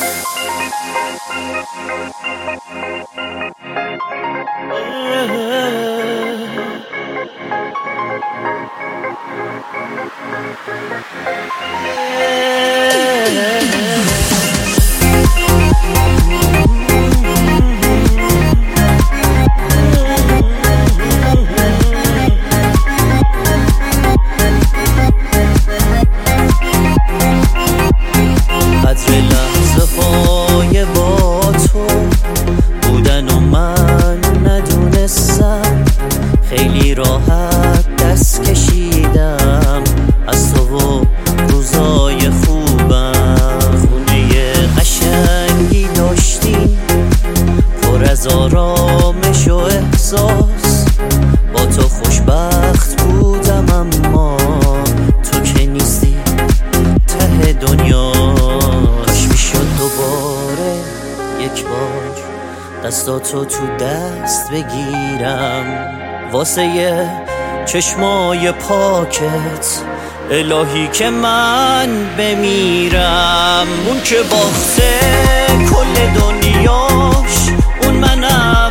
قدر لحظه های با تو بودن و من ندونستم، خیلی راحت دست کشیدم از تو و روزای خوبم. خونه قشنگی داشتیم پر از آرامش و احساس، با تو خوشبخت بودم اما تو که نیستی ته دنیا. کاش میشد دوباره یک بار دستاتو تو دست بگیرم واسه چشمای پاکت، الهی که من بمیرم. اون که باخته کل دنیاش، اون منم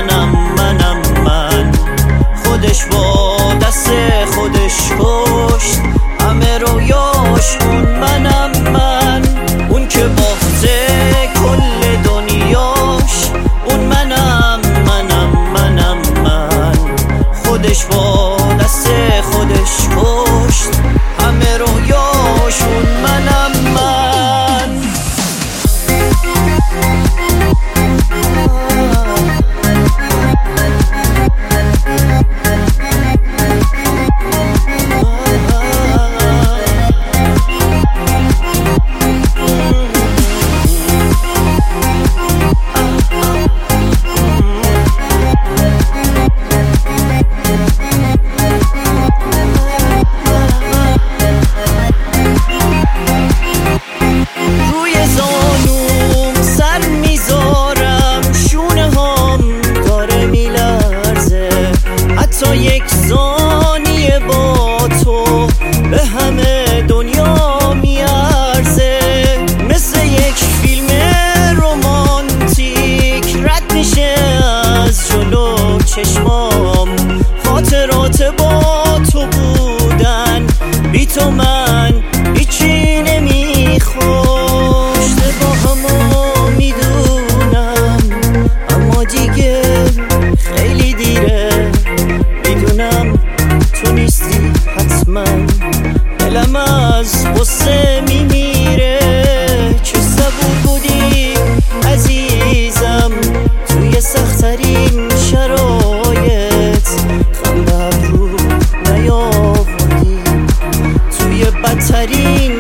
من، خودش با دست خودش کشت همه رویاش. اون منم من، اون که باخته کل دنیاش، اون منم من، خودش با دست خودش کشت همه رویاش. اون منم من. یک ثانیه با تو به همه دنیا میارزه، مثل یک فیلم رمانتیک رد میشه از جلو چشمام. خاطرات با تو بودن، بی تو من هیچی نمیخوام. اشتباهمو میدونم اما دیگه خیلی دیره، میدونم تو نیستی حتما، دلم از غصه میمیره. چه صبور بودی عزیزم توی سخت‌ترین شرایط، خنده ابرو نیاوردی توی بدترین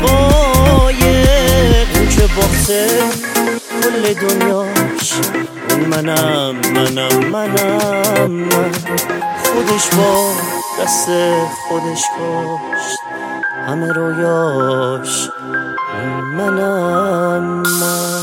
دقایق. اون که باخته کل دنیاش، اون منم من، خودش با دست خودش کشت همه رویاش. اون منم من.